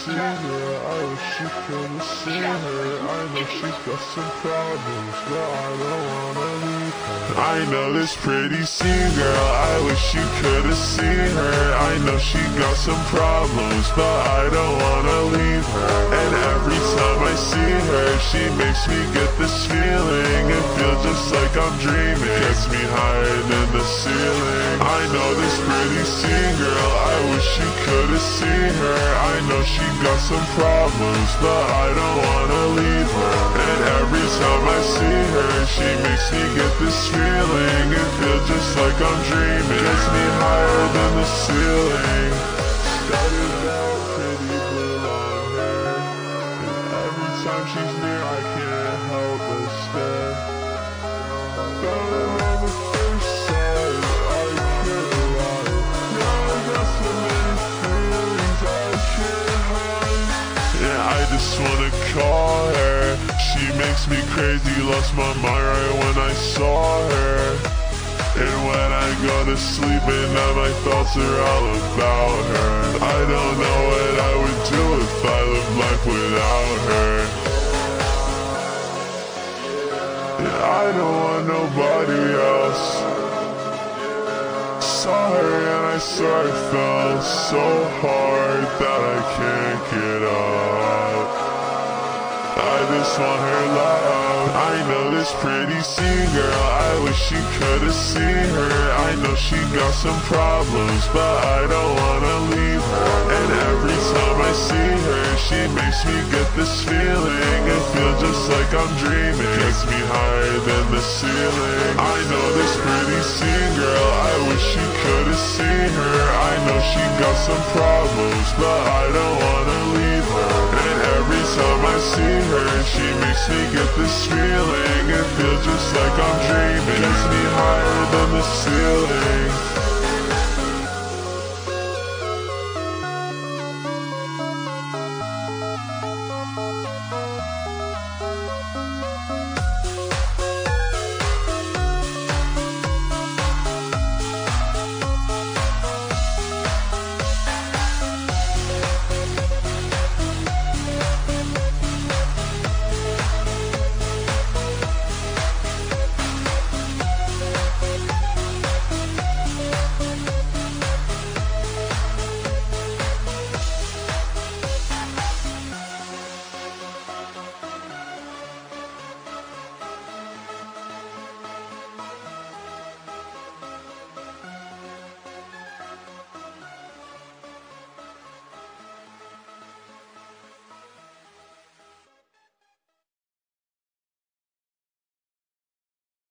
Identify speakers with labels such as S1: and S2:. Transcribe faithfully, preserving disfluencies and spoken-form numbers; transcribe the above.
S1: see her, I wish you could have seen her. I know she's got some problems, but I don't wanna leave her. I know this pretty scene girl, I wish you could have seen her. I know she got some problems, but I don't wanna leave her. And every time I see her, she makes me get this feeling. It feels just like I'm dreaming, gets me higher than the ceiling. I know this pretty scene girl, I wish you could have seen her. I know she got some problems, but I don't wanna leave her. And every time I see her, she makes me get this feeling. It feels just like I'm dreaming, gets me higher than the ceiling. Started out pretty blue long hair, and every time she's near I can't help but stare. Fell in love at first sight, I can't lie. Yeah, I got so many feelings I can't hide. Yeah, I just wanna call her, she makes me crazy, lost my mind right when I saw her. And when I go to sleep at night, my thoughts are all about her. I don't know what I would do if I lived life without her. Yeah, I don't want nobody else. Saw her and I swear it fell so hard that I can't get up. I just want her love. I know this pretty scene girl, I wish you could have seen her. I know she got some problems, but I don't wanna leave her. And every time I see her, she makes me get this feeling. It feels just like I'm dreaming, gets me higher than the ceiling. I know this pretty scene girl, I wish you could have seen her. I know she got some problems, but I don't wanna leave her. And every time I see her, she makes me get this feeling. It feels just like I'm dreaming, gets me higher than the ceiling.